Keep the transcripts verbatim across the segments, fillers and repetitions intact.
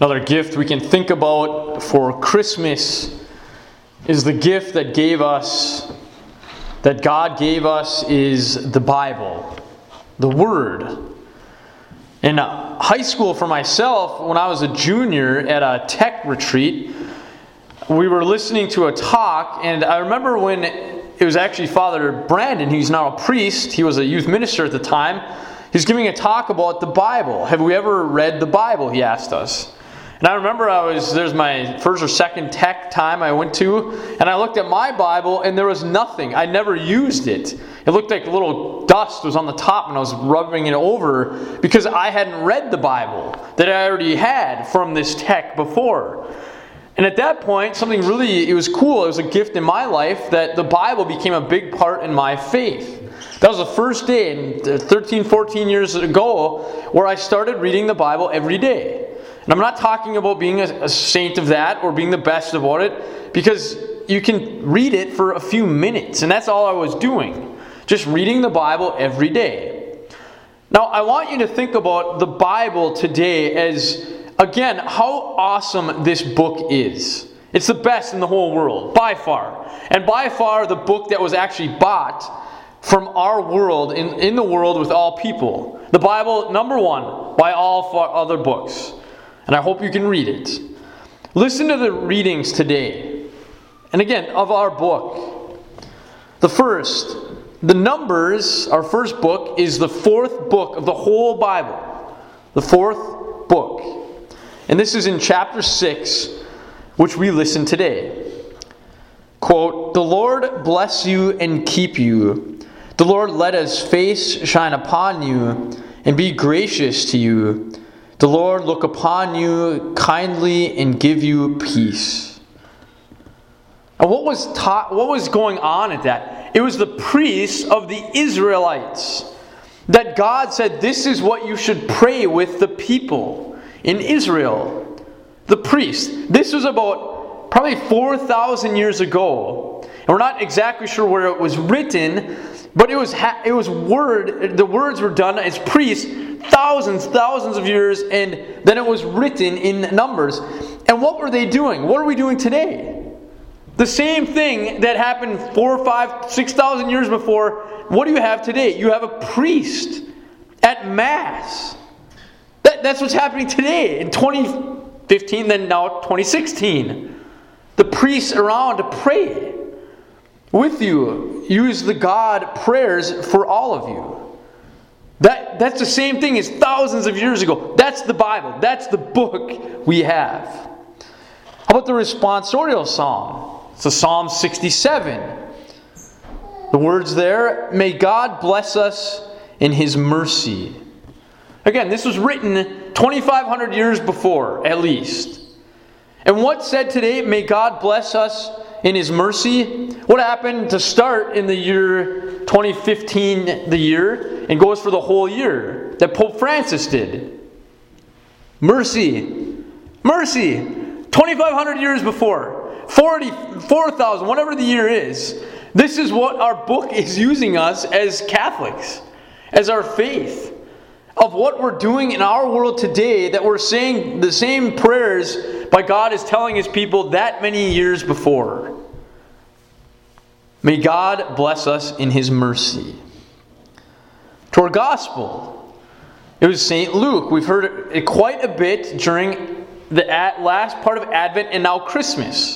Another gift we can think about for Christmas is the gift that gave us, that God gave us is the Bible, the Word. In high school for myself, when I was a junior at a tech retreat, we were listening to a talk, and I remember when it was actually Father Brandon, he's now a priest, he was a youth minister at the time, he's giving a talk about the Bible. Have we ever read the Bible, he asked us. And I remember I was, there's my first or second tech time I went to, and I looked at my Bible and there was nothing. I never used it. It looked like a little dust was on the top and I was rubbing it over because I hadn't read the Bible that I already had from this tech before. And at that point, something really, it was cool. It was a gift in my life that the Bible became a big part in my faith. That was the first day, thirteen, fourteen years ago, where I started reading the Bible every day. And I'm not talking about being a, a saint of that or being the best about it, because you can read it for a few minutes, and that's all I was doing. Just reading the Bible every day. Now, I want you to think about the Bible today as, again, how awesome this book is. It's the best in the whole world, by far. And by far the book that was actually bought from our world, in, in the world with all people. The Bible, number one, by all far other books. And I hope you can read it. Listen to the readings today. And again, of our book. The first, the Numbers, our first book, is the fourth book of the whole Bible. The fourth book. And this is in chapter six, which we listen today. Quote, "The Lord bless you and keep you. The Lord let his face shine upon you and be gracious to you. The Lord look upon you kindly and give you peace." And what was taught, what was going on at that? It was the priests of the Israelites that God said, this is what you should pray with the people in Israel. The priests. This was about probably four thousand years ago. And we're not exactly sure where it was written, but it was ha- it was word. The words were done as priests thousands, thousands of years, and then it was written in Numbers. And what were they doing? What are we doing today? The same thing that happened four, five, six thousand years before. What do you have today? You have a priest at Mass. That, that's what's happening today in twenty fifteen, then now twenty sixteen. The priests around to pray with you. Use the God prayers for all of you. That, that's the same thing as thousands of years ago. That's the Bible. That's the book we have. How about the responsorial psalm? It's a Psalm sixty-seven. The words there, "May God bless us in his mercy." Again, this was written twenty-five hundred years before, at least. And what's said today, "May God bless us in his mercy"? What happened to start in the year twenty fifteen, the year, and goes for the whole year? That Pope Francis did. Mercy. Mercy. twenty-five hundred years before. forty, four thousand, whatever the year is. This is what our book is using us as Catholics. As our faith. Of what we're doing in our world today, that we're saying the same prayers by God is telling his people that many years before. May God bless us in his mercy. To our gospel. It was Saint Luke. We've heard it quite a bit during the last part of Advent and now Christmas.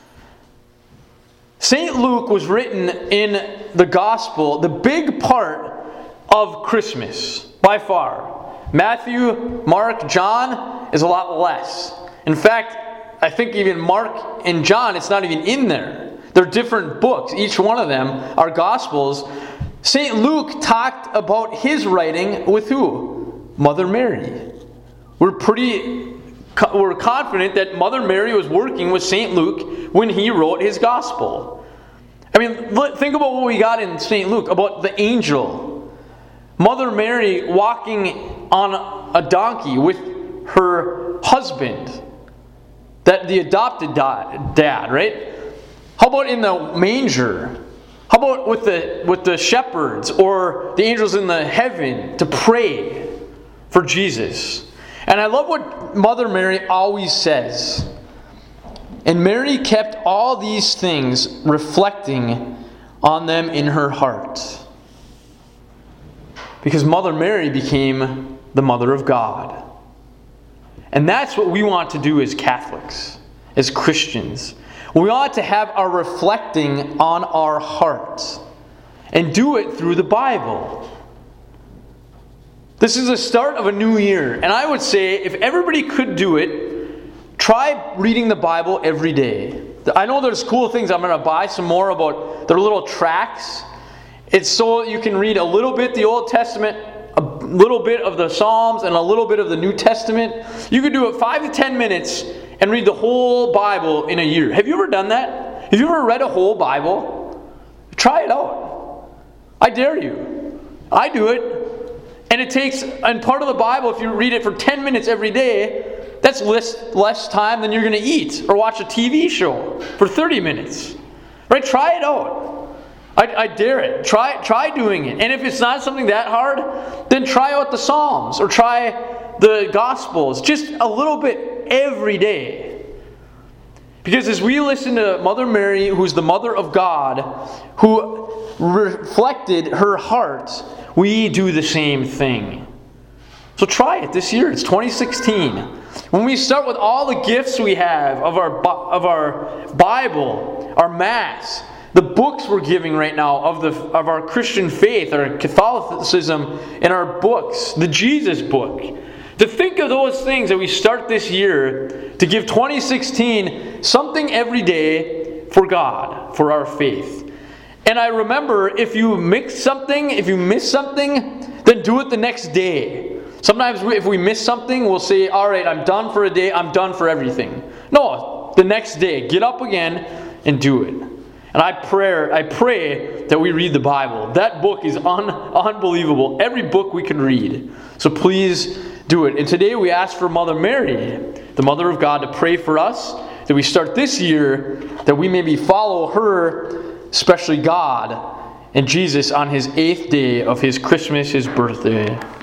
Saint Luke was written in the gospel, the big part of Christmas, by far. Matthew, Mark, John is a lot less. In fact, I think even Mark and John, it's not even in there. They're different books. Each one of them are Gospels. Saint Luke talked about his writing with who? Mother Mary. We're pretty, we're confident that Mother Mary was working with Saint Luke when he wrote his Gospel. I mean, think about what we got in Saint Luke about the angel. Mother Mary walking on a donkey with her husband, that the adopted dad, right? How about in the manger? How about with the with the shepherds or the angels in the heaven to pray for Jesus? And I love what Mother Mary always says. And Mary kept all these things, reflecting on them in her heart. Because Mother Mary became the Mother of God. And that's what we want to do as Catholics, as Christians. We ought to have our reflecting on our hearts. And do it through the Bible. This is the start of a new year. And I would say if everybody could do it, try reading the Bible every day. I know there's cool things. I'm going to buy some more about their little tracts. It's so you can read a little bit the Old Testament, a little bit of the Psalms, and a little bit of the New Testament. You can do it five to ten minutes and read the whole Bible in a year. Have you ever done that? Have you ever read a whole Bible? Try it out. I dare you. I do it. And it takes, and part of the Bible, if you read it for ten minutes every day, that's less, less time than you're going to eat or watch a T V show for thirty minutes. Right? Try it out. I, I dare it. Try, try doing it. And if it's not something that hard, then try out the Psalms or try the Gospels. Just a little bit every day. Because as we listen to Mother Mary, who's the Mother of God, who reflected her heart, we do the same thing. So try it this year. It's twenty sixteen. When we start with all the gifts we have of our of our Bible, our Mass, the books we're giving right now of the of our Christian faith, our Catholicism, and our books, the Jesus book. To think of those things that we start this year, to give twenty sixteen something every day for God, for our faith. And I remember, if you mix something, if you miss something, then do it the next day. Sometimes if we miss something, we'll say, all right, I'm done for a day, I'm done for everything. No, the next day, get up again and do it. And I pray, I pray that we read the Bible. That book is un, unbelievable. Every book we can read. So please do it. And today we ask for Mother Mary, the Mother of God, to pray for us, that we start this year, that we maybe follow her, especially God, and Jesus on His eighth day of His Christmas, His birthday.